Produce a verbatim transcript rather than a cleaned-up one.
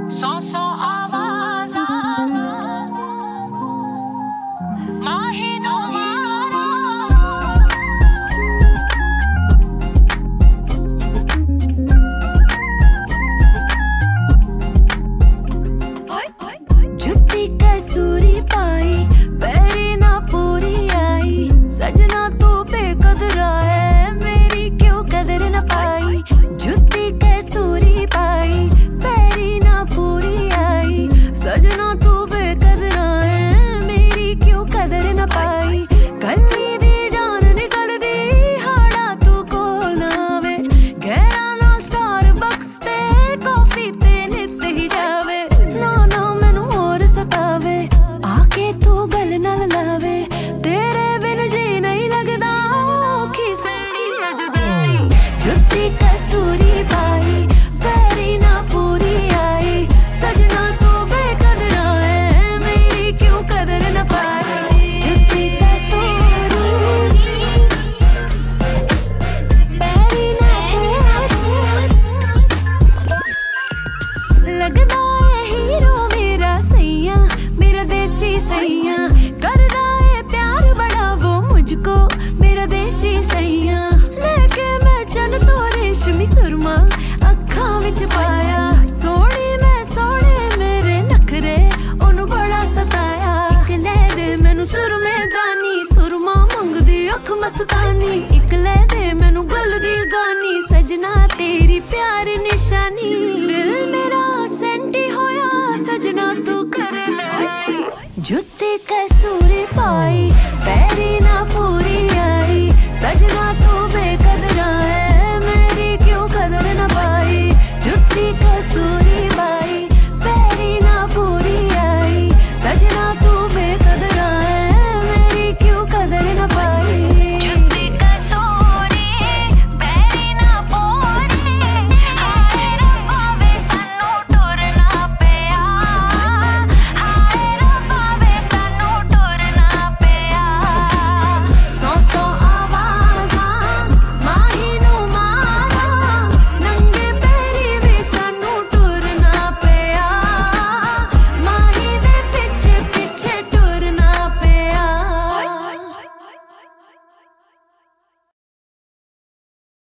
सौ सौ आवाज़ माही जुत्ती कसूरी पाई पैरी ना पूरी आई सजना तू बेकदरा है मेरी क्यों कदर न पाई। जुत्ती कसूरी पाई पैरी ना पूरी आई सजना तू बेकदरा है मेरी क्यों कदर न पाई। कली दी जान निकल दी हाड़ा तू कोल ना वे गहरा ना स्टार बक्स ते कॉफी ते नित ही जावे ना ना मैनू होर सतावे आके तू गल नाल लावे तेरे बिन जी नहीं लगदा औखी सैनी सजदी। जुत्ती कसूरी पाई पैरी ना पूरी आई सजना तू बेकदरा है मेरी क्यों कदर न पाई। जुत्ती कसूरी पैरी ना लगदा है हीरो मेरा सैया मेरा देसी सैया करदा है प्यार बड़ा वो मुझको मेरा देसी सैया। लेके मैं चल तो रेशमी सुरमा अखां विच पाया सोहनी मैं सोहने मेरे नखरे ओनू बड़ा सताया। इक ले दे मैनू सुरमे दानी सुरमा मंगदी अख मस्तानी इक ले दे मैनू गल दी गानी सजना तेरी प्यार निशानी। दिल मेरा सेंटी होया सजना तू कर ले जुत्ती कसूरी पाई